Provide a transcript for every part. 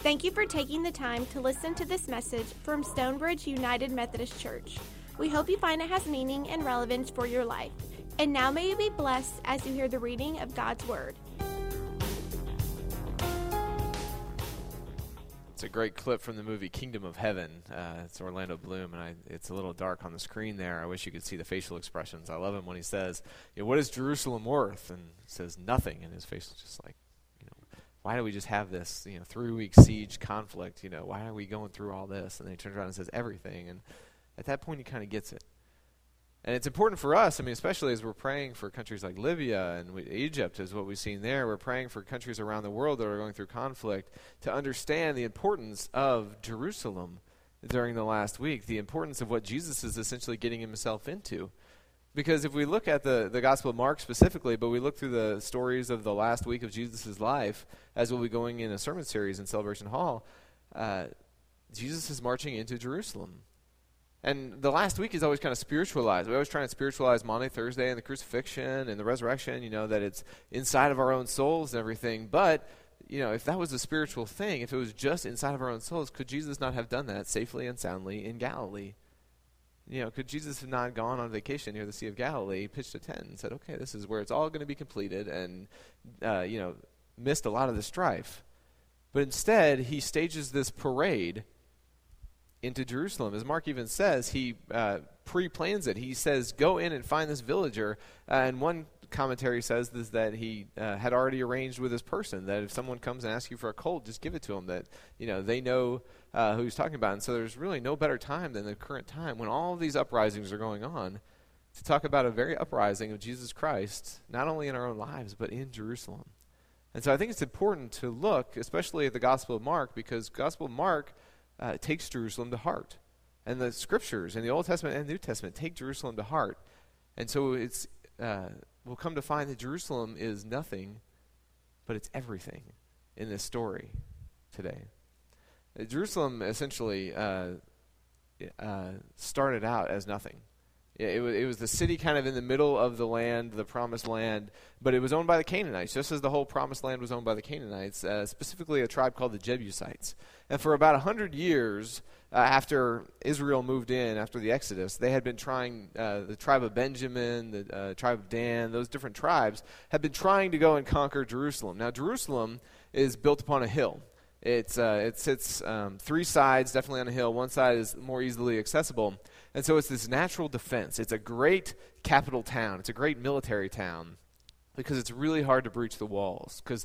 Thank you for taking the time to listen to this message from Stonebridge United Methodist Church. We hope you find it has meaning and relevance for your life. And now may you be blessed as you hear the reading of God's Word. It's a great clip from the movie Kingdom of Heaven. It's Orlando Bloom, and it's a little dark on the screen there. I wish you could see the facial expressions. I love him when he says, what is Jerusalem worth? And he says nothing, and his face is just like, why do we just have this 3-week siege conflict? Why are we going through all this? And then he turns around and says everything. And at that point, he kind of gets it. And it's important for us, especially as we're praying for countries like Libya and Egypt is what we've seen there. We're praying for countries around the world that are going through conflict to understand the importance of Jerusalem during the last week, the importance of what Jesus is essentially getting himself into. Because if we look at the Gospel of Mark specifically, but we look through the stories of the last week of Jesus' life, as we'll be going in a sermon series in Celebration Hall, Jesus is marching into Jerusalem. And the last week is always kind of spiritualized. We always try and spiritualize Maundy, Thursday, and the crucifixion and the resurrection, that it's inside of our own souls and everything. But, if that was a spiritual thing, if it was just inside of our own souls, could Jesus not have done that safely and soundly in Galilee? Could Jesus have not gone on vacation near the Sea of Galilee, pitched a tent, and said, okay, this is where it's all going to be completed, and, missed a lot of the strife. But instead, he stages this parade into Jerusalem. As Mark even says, he pre-plans it. He says, go in and find this villager. And one commentary says this, that he had already arranged with this person, that if someone comes and asks you for a colt, just give it to them, that they know who he's talking about. And so there's really no better time than the current time when all of these uprisings are going on to talk about a very uprising of Jesus Christ, not only in our own lives, but in Jerusalem. And so I think it's important to look, especially at the Gospel of Mark, because Gospel of Mark takes Jerusalem to heart. And the Scriptures in the Old Testament and New Testament take Jerusalem to heart. And so we'll come to find that Jerusalem is nothing, but it's everything in this story today. Jerusalem essentially started out as nothing. It was the city kind of in the middle of the land, the promised land, but it was owned by the Canaanites, just as the whole promised land was owned by the Canaanites, specifically a tribe called the Jebusites. And for about 100 years after Israel moved in, after the Exodus, they had been trying, the tribe of Benjamin, the tribe of Dan, those different tribes, had been trying to go and conquer Jerusalem. Now, Jerusalem is built upon a hill. It sits 3 sides, definitely on a hill. One side is more easily accessible. And so it's this natural defense. It's a great capital town. It's a great military town because it's really hard to breach the walls because,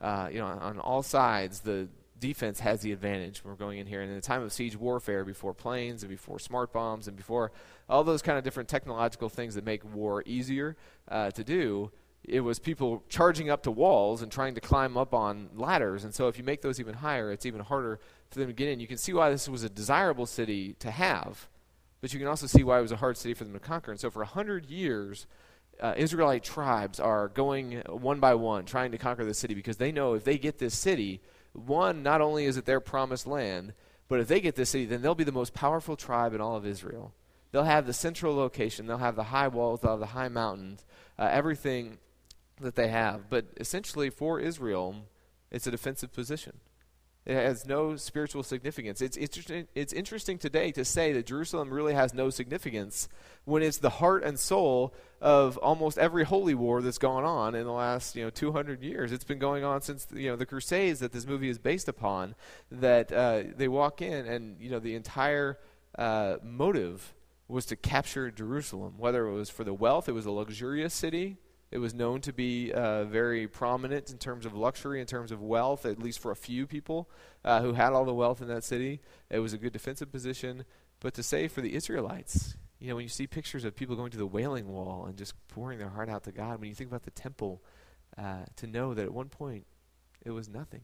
on all sides, the defense has the advantage when we're going in here. And in the time of siege warfare, before planes and before smart bombs and before all those kind of different technological things that make war easier to do, it was people charging up to walls and trying to climb up on ladders. And so if you make those even higher, it's even harder for them to get in. You can see why this was a desirable city to have, but you can also see why it was a hard city for them to conquer. And so for 100 years, Israelite tribes are going one by one, trying to conquer the city because they know if they get this city, one, not only is it their promised land, but if they get this city, then they'll be the most powerful tribe in all of Israel. They'll have the central location. They'll have the high walls. They'll have the high mountains, everything that they have. But essentially for Israel, it's a defensive position. It has no spiritual significance. It's interesting today to say that Jerusalem really has no significance when it's the heart and soul of almost every holy war that's gone on in the last 200 years. It's been going on since the Crusades that this movie is based upon. That they walk in and the entire motive was to capture Jerusalem. Whether it was for the wealth, it was a luxurious city. It was known to be very prominent in terms of luxury, in terms of wealth, at least for a few people who had all the wealth in that city. It was a good defensive position. But to say for the Israelites, when you see pictures of people going to the Wailing Wall and just pouring their heart out to God, when you think about the temple, to know that at one point it was nothing.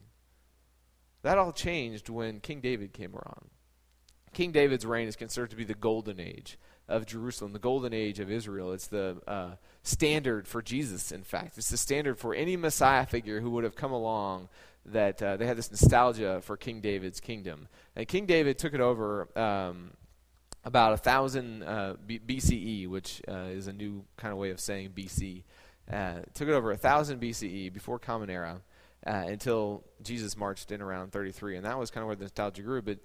That all changed when King David came around. King David's reign is considered to be the golden age of Jerusalem, the golden age of Israel. It's the standard for Jesus, in fact. It's the standard for any Messiah figure who would have come along, that they had this nostalgia for King David's kingdom. And King David took it over about 1000 BCE, which is a new kind of way of saying BC. Took it over 1000 BCE, before Common Era. until Jesus marched in around 33, and that was kind of where the nostalgia grew. But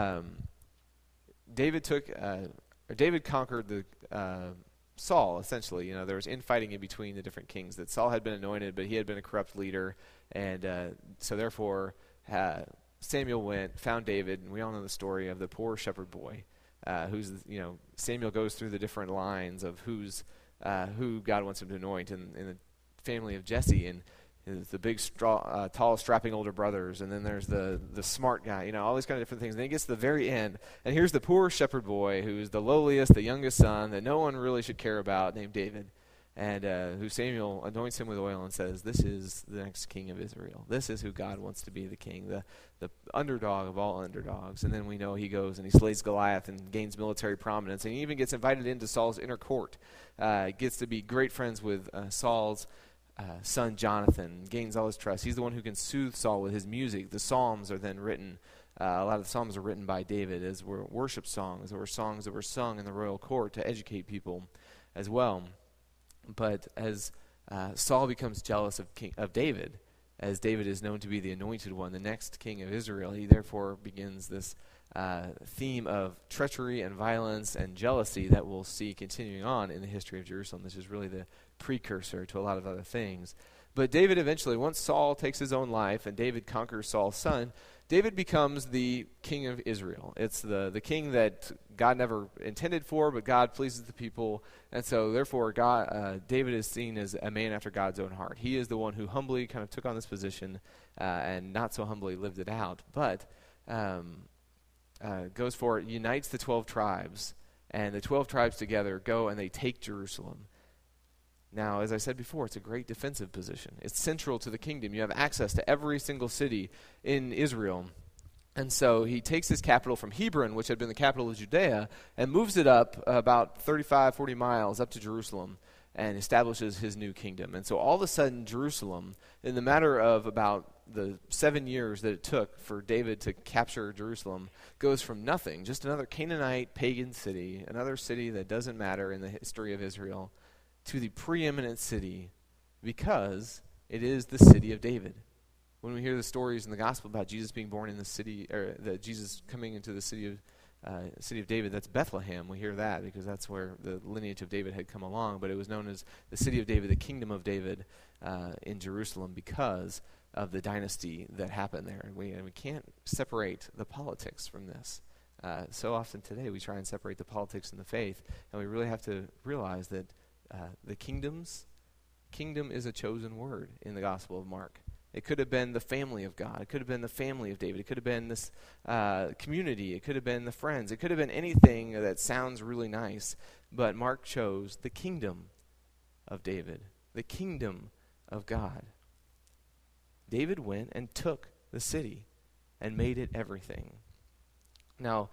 David conquered the Saul, essentially. There was infighting in between the different kings. That Saul had been anointed, but he had been a corrupt leader, and so therefore Samuel went, found David, and we all know the story of the poor shepherd boy. Samuel goes through the different lines of who God wants him to anoint in the family of Jesse, and the big, tall, strapping older brothers, and then there's the smart guy, all these kind of different things. And then he gets to the very end, and here's the poor shepherd boy who's the lowliest, the youngest son that no one really should care about, named David, and who Samuel anoints him with oil and says, this is the next king of Israel. This is who God wants to be the king, the underdog of all underdogs. And then we know he goes and he slays Goliath and gains military prominence, and he even gets invited into Saul's inner court, gets to be great friends with Saul's son Jonathan, gains all his trust. He's the one who can soothe Saul with his music. The Psalms are then written. A lot of the Psalms are written by David as were worship songs, or songs that were sung in the royal court to educate people as well. But as Saul becomes jealous of David, as David is known to be the anointed one, the next king of Israel, he therefore begins this theme of treachery and violence and jealousy that we'll see continuing on in the history of Jerusalem. This is really the precursor to a lot of other things. But David eventually, once Saul takes his own life and David conquers Saul's son, David becomes the king of Israel. It's the king that God never intended for, but God pleases the people. And so therefore David is seen as a man after God's own heart. He is the one who humbly kind of took on this position and not so humbly lived it out, but goes for it, unites the 12 tribes, and the 12 tribes together go and they take Jerusalem. Now, as I said before, it's a great defensive position. It's central to the kingdom. You have access to every single city in Israel. And so he takes his capital from Hebron, which had been the capital of Judea, and moves it up about 35, 40 miles up to Jerusalem and establishes his new kingdom. And so all of a sudden, Jerusalem, in the matter of about the 7 years that it took for David to capture Jerusalem, goes from nothing, just another Canaanite pagan city, another city that doesn't matter in the history of Israel, to the preeminent city, because it is the city of David. When we hear the stories in the gospel about Jesus being born in the city, or that Jesus coming into the city of David, that's Bethlehem. We hear that because that's where the lineage of David had come along, but it was known as the city of David, the kingdom of David in Jerusalem, because of the dynasty that happened there. And we can't separate the politics from this. So often today we try and separate the politics and the faith, and we really have to realize that the kingdom is a chosen word in the Gospel of Mark. It could have been the family of God. It could have been the family of David. It could have been this community. It could have been the friends. It could have been anything that sounds really nice. But Mark chose the kingdom of David, the kingdom of God. David went and took the city and made it everything. Now,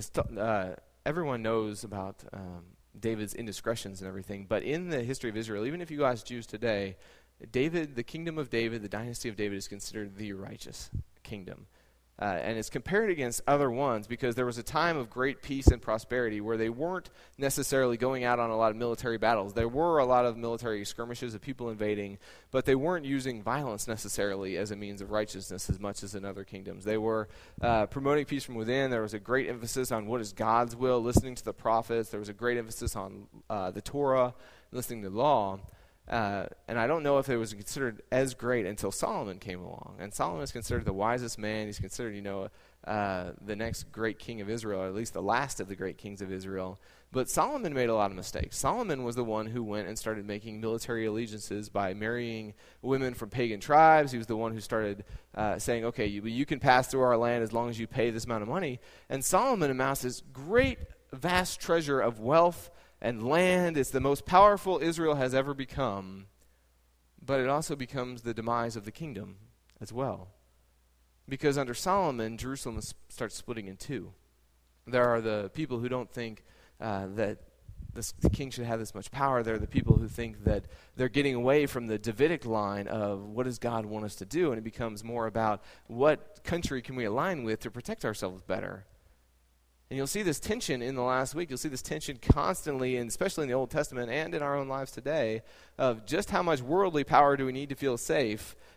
everyone knows about David's indiscretions and everything, but in the history of Israel, even if you ask Jews today, David, the kingdom of David, the dynasty of David, is considered the righteous kingdom. And it's compared against other ones because there was a time of great peace and prosperity where they weren't necessarily going out on a lot of military battles. There were a lot of military skirmishes of people invading, but they weren't using violence necessarily as a means of righteousness as much as in other kingdoms. They were promoting peace from within. There was a great emphasis on what is God's will, listening to the prophets. There was a great emphasis on the Torah, listening to law. And I don't know if it was considered as great until Solomon came along. And Solomon is considered the wisest man. He's considered, the next great king of Israel, or at least the last of the great kings of Israel. But Solomon made a lot of mistakes. Solomon was the one who went and started making military allegiances by marrying women from pagan tribes. He was the one who started saying, okay, you can pass through our land as long as you pay this amount of money. And Solomon amassed this great, vast treasure of wealth and land. It's the most powerful Israel has ever become, but it also becomes the demise of the kingdom as well. Because under Solomon, Jerusalem starts splitting in two. There are the people who don't think that the king should have this much power. There are the people who think that they're getting away from the Davidic line of what does God want us to do, and it becomes more about what country can we align with to protect ourselves better. And you'll see this tension in the last week. You'll see this tension constantly, and especially in the Old Testament and in our own lives today, of just how much worldly power do we need to feel safe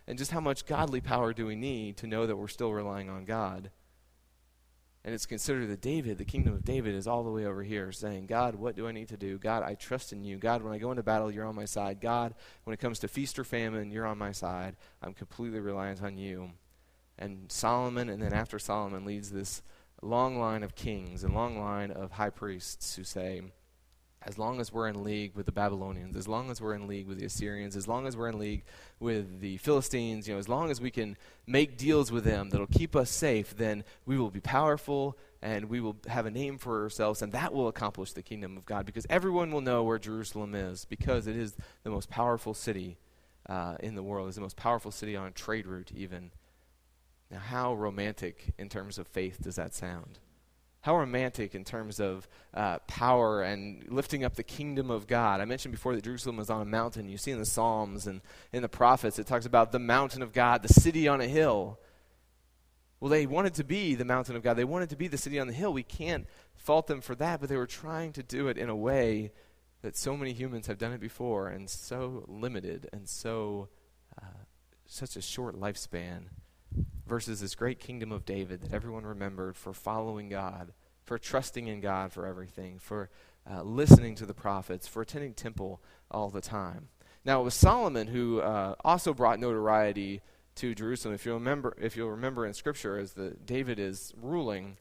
And just how much godly power do we need to know that we're still relying on God? And it's considered that David, the kingdom of David, is all the way over here saying, God, what do I need to do? God, I trust in you. God, when I go into battle, you're on my side. God, when it comes to feast or famine, you're on my side. I'm completely reliant on you. And Solomon, and then after Solomon, leads this long line of kings and long line of high priests who say, as long as we're in league with the Babylonians, as long as we're in league with the Assyrians, as long as we're in league with the Philistines, as long as we can make deals with them that'll keep us safe, then we will be powerful and we will have a name for ourselves, and that will accomplish the kingdom of God, because everyone will know where Jerusalem is, because it is the most powerful city in the world. It's the most powerful city on a trade route even. Now, how romantic in terms of faith does that sound? How romantic in terms of power and lifting up the kingdom of God. I mentioned before that Jerusalem was on a mountain. You see in the Psalms and in the prophets, it talks about the mountain of God, the city on a hill. Well, they wanted to be the mountain of God. They wanted to be the city on the hill. We can't fault them for that, but they were trying to do it in a way that so many humans have done it before, and so limited, and so such a short lifespan, versus this great kingdom of David that everyone remembered for following God, for trusting in God for everything, for listening to the prophets, for attending temple all the time. Now, it was Solomon who also brought notoriety to Jerusalem. If you'll remember in Scripture, as David is ruling,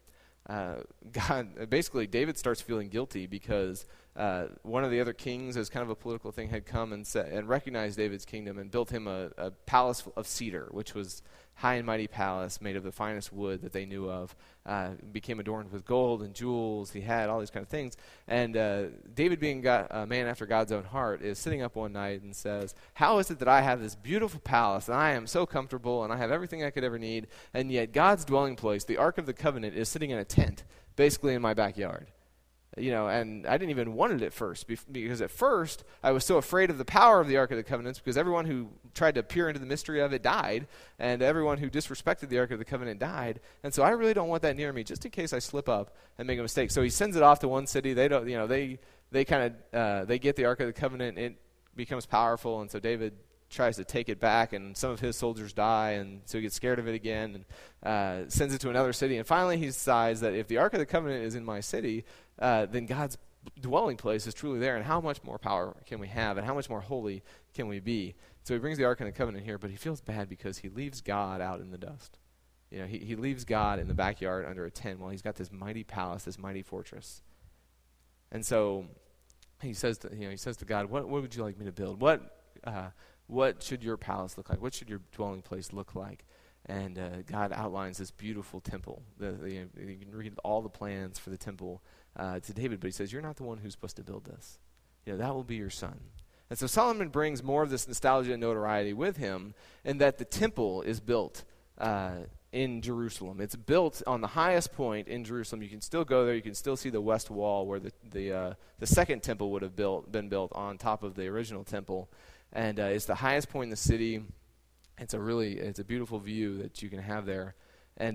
David starts feeling guilty because one of the other kings, as kind of a political thing, had come and recognized David's kingdom and built him a palace of cedar, which was high and mighty palace made of the finest wood that they knew of, became adorned with gold and jewels. He had all these kind of things. And David, being a man after God's own heart, is sitting up one night and says, how is it that I have this beautiful palace and I am so comfortable and I have everything I could ever need, and yet God's dwelling place, the Ark of the Covenant, is sitting in a tent, basically in my backyard? And I didn't even want it at first, because at first I was so afraid of the power of the Ark of the Covenant, because everyone who tried to peer into the mystery of it died, and everyone who disrespected the Ark of the Covenant died, and so I really don't want that near me, just in case I slip up and make a mistake. So he sends it off to one city. They don't, they get the Ark of the Covenant. It becomes powerful, and so David tries to take it back, and some of his soldiers die, and so he gets scared of it again and sends it to another city. And finally he decides that if the Ark of the Covenant is in my city, then God's dwelling place is truly there, and how much more power can we have, and how much more holy can we be? So he brings the Ark of the Covenant here, but he feels bad because he leaves God out in the dust. He leaves God in the backyard under a tent while he's got this mighty palace, this mighty fortress. And so he says to God, what would you like me to build? What should your palace look like? What should your dwelling place look like? And God outlines this beautiful temple. You can read all the plans for the temple to David, but he says, you're not the one who's supposed to build this. That will be your son. And so Solomon brings more of this nostalgia and notoriety with him, in that the temple is built in Jerusalem. It's built on the highest point in Jerusalem. You can still go there. You can still see the west wall where the second temple would have been built on top of the original temple. And it's the highest point in the city. It's a beautiful view that you can have there. And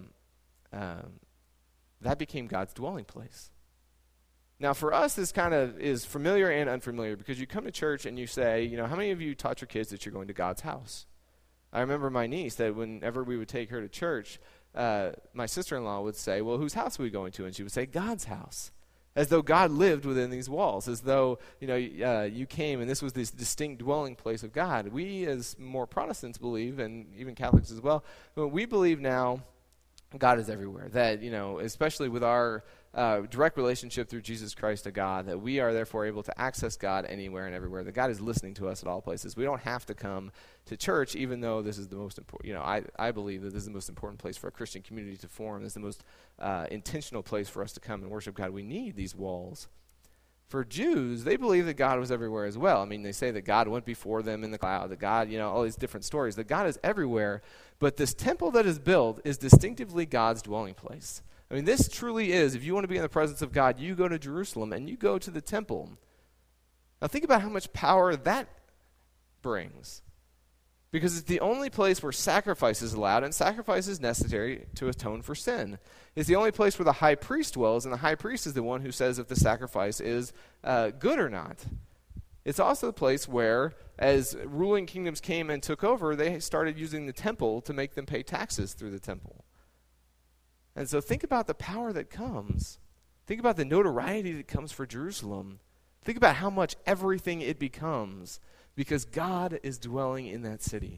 that became God's dwelling place. Now, for us, this kind of is familiar and unfamiliar, because you come to church and you say, how many of you taught your kids that you're going to God's house? I remember my niece, that whenever we would take her to church, my sister-in-law would say, well, whose house are we going to? And she would say, God's house. As though God lived within these walls, as though you came and this was this distinct dwelling place of God. We, as more Protestants, believe, and even Catholics as well, but we believe now God is everywhere. That especially with our direct relationship through Jesus Christ to God, that we are therefore able to access God anywhere and everywhere. That God is listening to us at all places. We don't have to come to church, even though this is the most important. I believe that this is the most important place for a Christian community to form. This is the most intentional place for us to come and worship God. We need these walls. For Jews, they believe that God was everywhere as well. I mean, they say that God went before them in the cloud, that God, all these different stories, that God is everywhere. But this temple that is built is distinctively God's dwelling place. I mean, this truly is, if you want to be in the presence of God, you go to Jerusalem and you go to the temple. Now think about how much power that brings. Because it's the only place where sacrifice is allowed, and sacrifice is necessary to atone for sin. It's the only place where the high priest dwells, and the high priest is the one who says if the sacrifice is good or not. It's also the place where, as ruling kingdoms came and took over, they started using the temple to make them pay taxes through the temple. And so think about the power that comes. Think about the notoriety that comes for Jerusalem. Think about how much everything it becomes because God is dwelling in that city.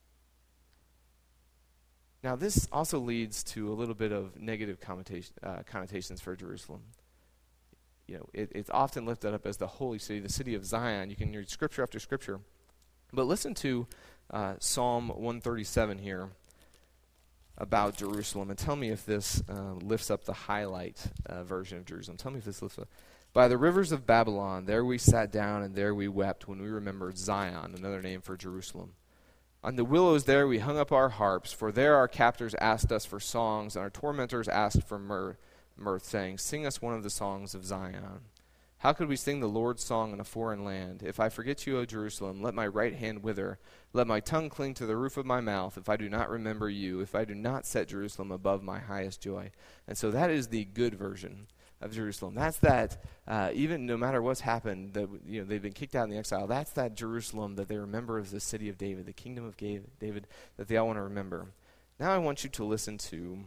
Now, this also leads to a little bit of negative connotations for Jerusalem. It's often lifted up as the holy city, the city of Zion. You can read scripture after scripture. But listen to Psalm 137 here about Jerusalem, and tell me if this lifts up the highlight version of Jerusalem. Tell me if this lifts up. By the rivers of Babylon, there we sat down and there we wept when we remembered Zion, another name for Jerusalem. On the willows there we hung up our harps, for there our captors asked us for songs, and our tormentors asked for mirth, saying, "Sing us one of the songs of Zion." How could we sing the Lord's song in a foreign land? If I forget you, O Jerusalem, let my right hand wither. Let my tongue cling to the roof of my mouth, if I do not remember you, if I do not set Jerusalem above my highest joy. And so that is the good version of Jerusalem. That's that, even no matter what's happened, they've been kicked out in the exile, that's that Jerusalem that they remember as the city of David, the kingdom of David that they all want to remember. Now I want you to listen to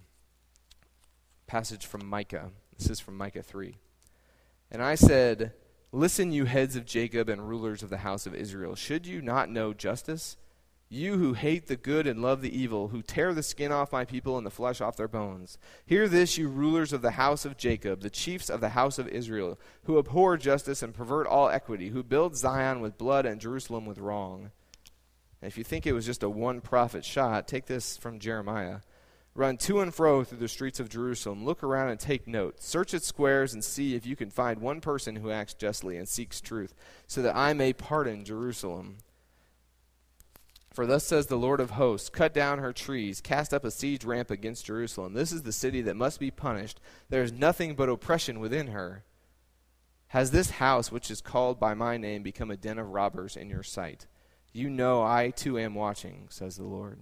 a passage from Micah. This is from Micah 3. And I said, "Listen, you heads of Jacob and rulers of the house of Israel. Should you not know justice? You who hate the good and love the evil, who tear the skin off my people and the flesh off their bones. Hear this, you rulers of the house of Jacob, the chiefs of the house of Israel, who abhor justice and pervert all equity, who build Zion with blood and Jerusalem with wrong." And if you think it was just a one-prophet shot, take this from Jeremiah. "Run to and fro through the streets of Jerusalem. Look around and take note. Search its squares and see if you can find one person who acts justly and seeks truth, so that I may pardon Jerusalem. For thus says the Lord of hosts, cut down her trees, cast up a siege ramp against Jerusalem. This is the city that must be punished. There is nothing but oppression within her. Has this house, which is called by my name, become a den of robbers in your sight? You know I too am watching, says the Lord."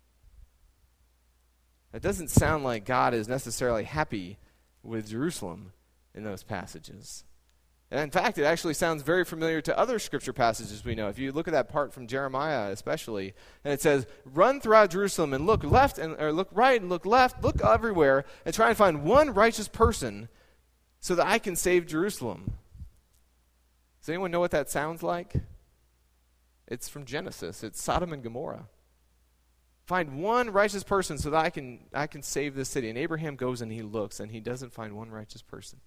It doesn't sound like God is necessarily happy with Jerusalem in those passages. And in fact, it actually sounds very familiar to other scripture passages we know. If you look at that part from Jeremiah especially, and it says, "Run throughout Jerusalem and look left or look right and look left, look everywhere, and try and find one righteous person so that I can save Jerusalem." Does anyone know what that sounds like? It's from Genesis. It's Sodom and Gomorrah. Find one righteous person so that I can save this city. And Abraham goes and he looks, and he doesn't find one righteous person.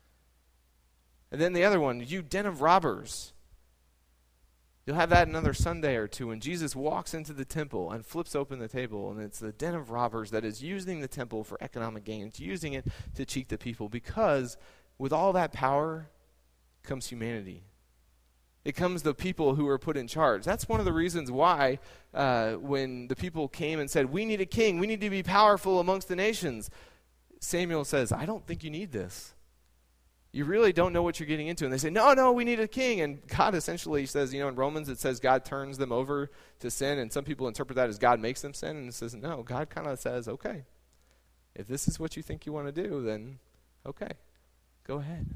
And then the other one, "You den of robbers." You'll have that another Sunday or two when Jesus walks into the temple and flips open the table, and it's the den of robbers that is using the temple for economic gain. It's using it to cheat the people, because with all that power comes humanity. It comes the people who are put in charge. That's one of the reasons why when the people came and said, "We need a king, we need to be powerful amongst the nations," Samuel says, "I don't think you need this. You really don't know what you're getting into." And they say, no, we need a king. And God essentially says, in Romans it says God turns them over to sin, and some people interpret that as God makes them sin. And it says, no, God kind of says, okay, if this is what you think you want to do, then okay, go ahead.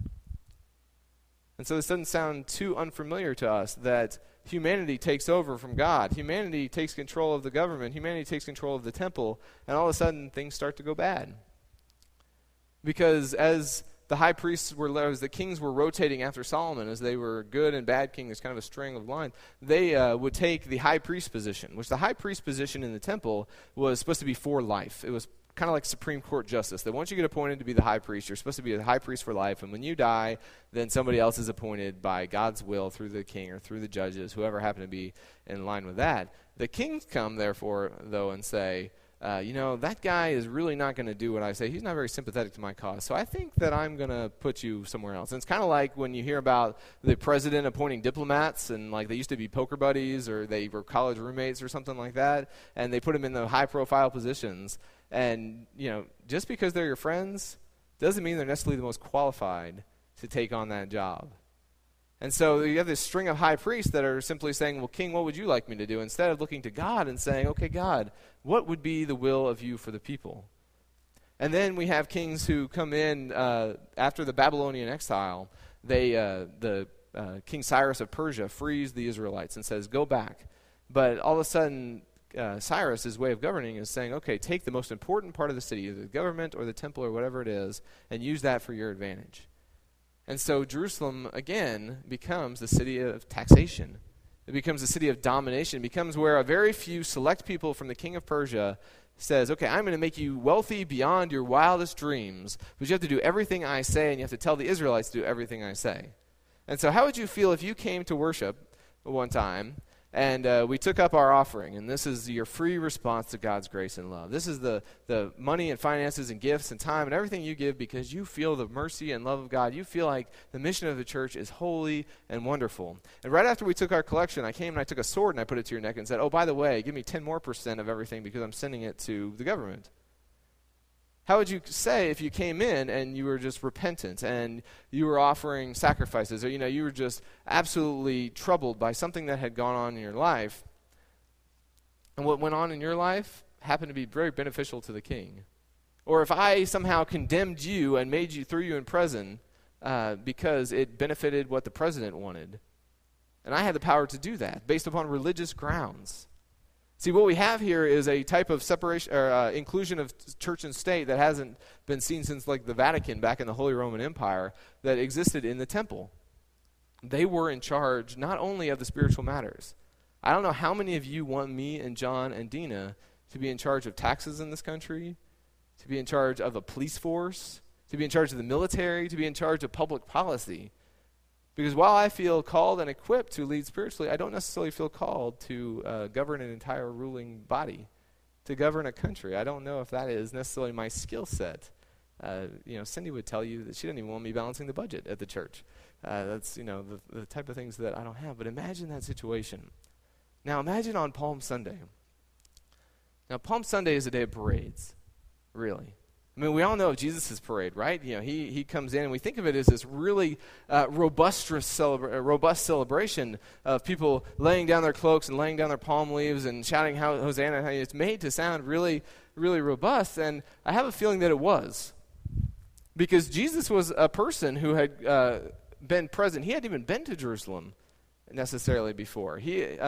And so this doesn't sound too unfamiliar to us, that humanity takes over from God. Humanity takes control of the government. Humanity takes control of the temple. And all of a sudden, things start to go bad. Because as the high priests as the kings were rotating after Solomon, as they were good and bad king, there's kind of a string of lines, they would take the high priest position, which the high priest position in the temple was supposed to be for life. It was kind of like Supreme Court justice, that once you get appointed to be the high priest, you're supposed to be the high priest for life, and when you die, then somebody else is appointed by God's will through the king or through the judges, whoever happened to be in line with that. The kings come, therefore, though, and say, that guy is really not going to do what I say. He's not very sympathetic to my cause, so I think that I'm going to put you somewhere else. And it's kind of like when you hear about the president appointing diplomats, and like they used to be poker buddies, or they were college roommates or something like that, and they put them in the high-profile positions. And, just because they're your friends doesn't mean they're necessarily the most qualified to take on that job. And so you have this string of high priests that are simply saying, well, King, what would you like me to do? Instead of looking to God and saying, okay, God, what would be the will of you for the people? And then we have kings who come in after the Babylonian exile. The King Cyrus of Persia frees the Israelites and says, go back. But all of a sudden, Cyrus's way of governing is saying, okay, take the most important part of the city, either the government or the temple or whatever it is, and use that for your advantage. And so Jerusalem, again, becomes the city of taxation. It becomes a city of domination. It becomes where a very few select people from the king of Persia says, okay, I'm going to make you wealthy beyond your wildest dreams, but you have to do everything I say, and you have to tell the Israelites to do everything I say. And so how would you feel if you came to worship one time, and we took up our offering, and this is your free response to God's grace and love. This is the money and finances and gifts and time and everything you give because you feel the mercy and love of God. You feel like the mission of the church is holy and wonderful. And right after we took our collection, I came and I took a sword and I put it to your neck and said, oh, by the way, give me 10% more of everything because I'm sending it to the government. How would you say if you came in and you were just repentant and you were offering sacrifices, or you were just absolutely troubled by something that had gone on in your life, and what went on in your life happened to be very beneficial to the king? Or if I somehow condemned you and threw you in prison because it benefited what the president wanted, and I had the power to do that based upon religious grounds. See, what we have here is a type of separation or inclusion of church and state that hasn't been seen since like the Vatican back in the Holy Roman Empire that existed in the temple. They were in charge not only of the spiritual matters. I don't know how many of you want me and John and Dina to be in charge of taxes in this country, to be in charge of a police force, to be in charge of the military, to be in charge of public policy. Because while I feel called and equipped to lead spiritually, I don't necessarily feel called to govern an entire ruling body, to govern a country. I don't know if that is necessarily my skill set. Cindy would tell you that she doesn't even want me balancing the budget at the church. That's, the type of things that I don't have. But imagine that situation. Now imagine on Palm Sunday. Now Palm Sunday is a day of parades, really. I mean, we all know of Jesus' parade, right? He comes in, and we think of it as this really robust celebration of people laying down their cloaks and laying down their palm leaves and shouting Hosanna. It's made to sound really, really robust, and I have a feeling that it was. Because Jesus was a person who had been present. He hadn't even been to Jerusalem necessarily before.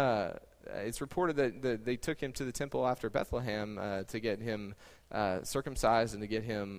It's reported that they took him to the temple after Bethlehem to get him circumcised and to get him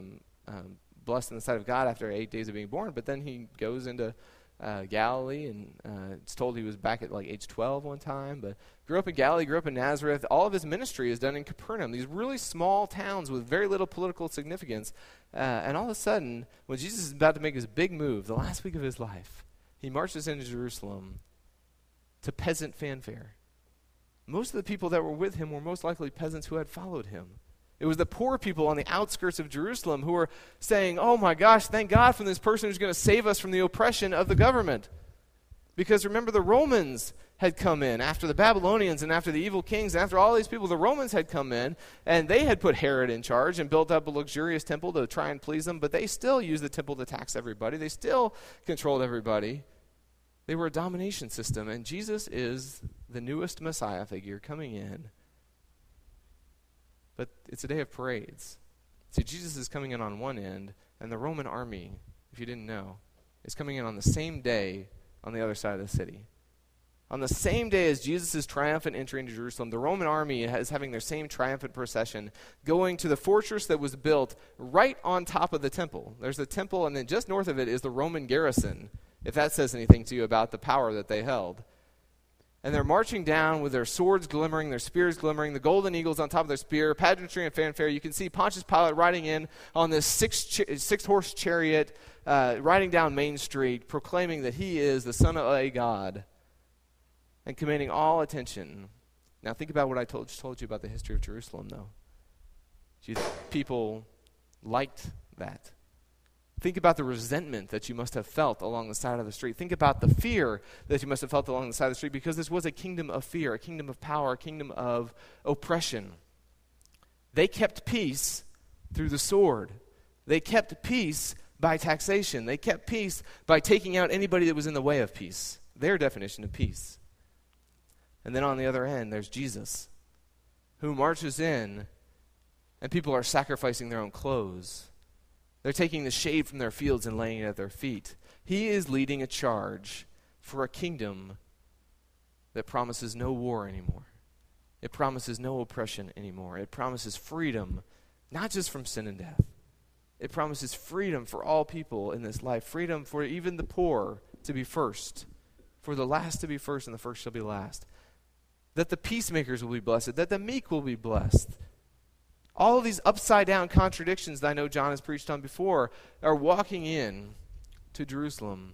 blessed in the sight of God after 8 days of being born. But then he goes into Galilee, and it's told he was back at like age 12 one time. But grew up in Galilee, grew up in Nazareth. All of his ministry is done in Capernaum, these really small towns with very little political significance. And all of a sudden, when Jesus is about to make his big move, the last week of his life, he marches into Jerusalem to peasant fanfare. Most of the people that were with him were most likely peasants who had followed him. It was the poor people on the outskirts of Jerusalem who were saying, oh my gosh, thank God for this person who's going to save us from the oppression of the government. Because remember, the Romans had come in after the Babylonians and after the evil kings, and after all these people, the Romans had come in, and they had put Herod in charge and built up a luxurious temple to try and please them, but they still used the temple to tax everybody. They still controlled everybody. They were a domination system, and Jesus is the newest Messiah figure coming in. But it's a day of parades. See, Jesus is coming in on one end, and the Roman army, if you didn't know, is coming in on the same day on the other side of the city. On the same day as Jesus' triumphant entry into Jerusalem, the Roman army is having their same triumphant procession, going to the fortress that was built right on top of the temple. There's the temple, and then just north of it is the Roman garrison, if that says anything to you about the power that they held. And they're marching down with their swords glimmering, their spears glimmering, the golden eagles on top of their spear, pageantry and fanfare. You can see Pontius Pilate riding in on this six-horse chariot, riding down Main Street, proclaiming that he is the Son of a God and commanding all attention. Now think about what I just told you about the history of Jerusalem, though. People liked that. Think about the resentment that you must have felt along the side of the street. Think about the fear that you must have felt along the side of the street, because this was a kingdom of fear, a kingdom of power, a kingdom of oppression. They kept peace through the sword. They kept peace by taxation. They kept peace by taking out anybody that was in the way of peace. Their definition of peace. And then on the other end, there's Jesus, who marches in, and people are sacrificing their own clothes. They're taking the shade from their fields and laying it at their feet. He is leading a charge for a kingdom that promises no war anymore. It promises no oppression anymore. It promises freedom, not just from sin and death. It promises freedom for all people in this life, freedom for even the poor to be first, for the last to be first and the first shall be last. That the peacemakers will be blessed, that the meek will be blessed. All of these upside-down contradictions that I know John has preached on before are walking in to Jerusalem.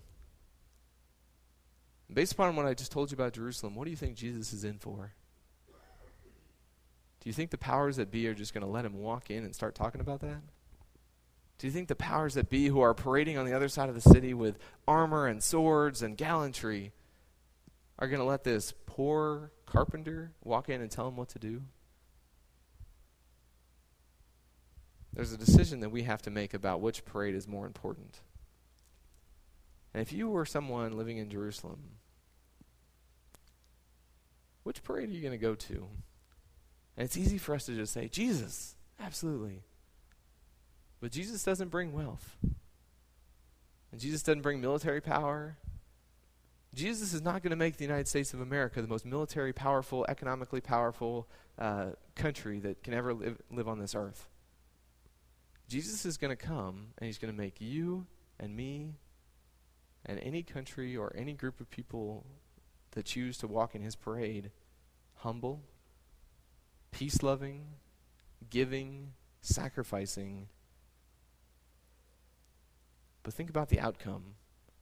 Based upon what I just told you about Jerusalem, what do you think Jesus is in for? Do you think the powers that be are just going to let him walk in and start talking about that? Do you think the powers that be who are parading on the other side of the city with armor and swords and gallantry are going to let this poor carpenter walk in and tell him what to do? There's a decision that we have to make about which parade is more important. And if you were someone living in Jerusalem, which parade are you going to go to? And it's easy for us to just say, Jesus, absolutely. But Jesus doesn't bring wealth. And Jesus doesn't bring military power. Jesus is not going to make the United States of America the most military powerful, economically powerful country that can ever live on this earth. Jesus is going to come, and he's going to make you and me and any country or any group of people that choose to walk in his parade humble, peace-loving, giving, sacrificing. But think about the outcome.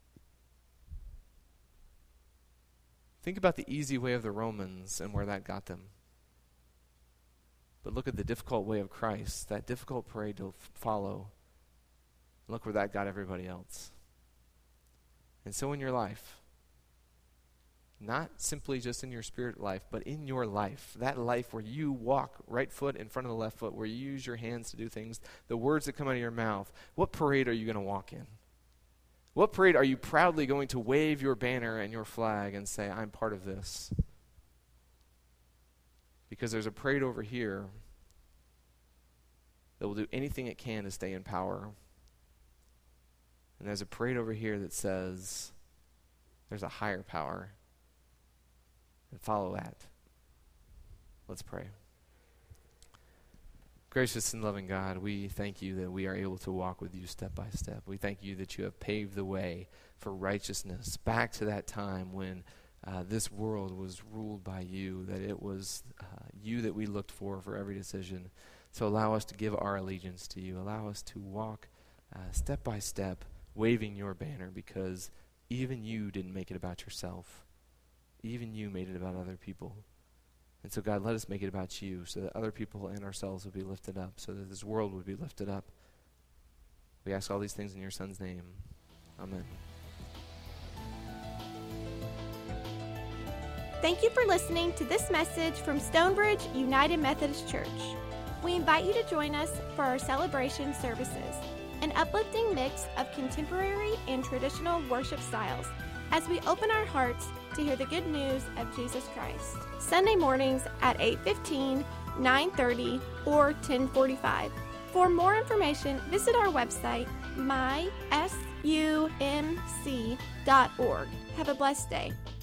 Think about the easy way of the Romans and where that got them. But look at the difficult way of Christ, that difficult parade to follow. Look where that got everybody else. And so in your life, not simply just in your spirit life, but in your life, that life where you walk right foot in front of the left foot, where you use your hands to do things, the words that come out of your mouth, what parade are you going to walk in? What parade are you proudly going to wave your banner and your flag and say, I'm part of this? Because there's a parade over here that will do anything it can to stay in power. And there's a parade over here that says there's a higher power. And follow that. Let's pray. Gracious and loving God, we thank you that we are able to walk with you step by step. We thank you that you have paved the way for righteousness back to that time when this world was ruled by you, that it was you that we looked for every decision. So allow us to give our allegiance to you. Allow us to walk step by step, waving your banner, because even you didn't make it about yourself. Even you made it about other people. And so, God, let us make it about you so that other people and ourselves would be lifted up, so that this world would be lifted up. We ask all these things in your Son's name. Amen. Thank you for listening to this message from Stonebridge United Methodist Church. We invite you to join us for our celebration services, an uplifting mix of contemporary and traditional worship styles, as we open our hearts to hear the good news of Jesus Christ. Sunday mornings at 8:15, 9:30, or 10:45. For more information, visit our website, mysumc.org. Have a blessed day.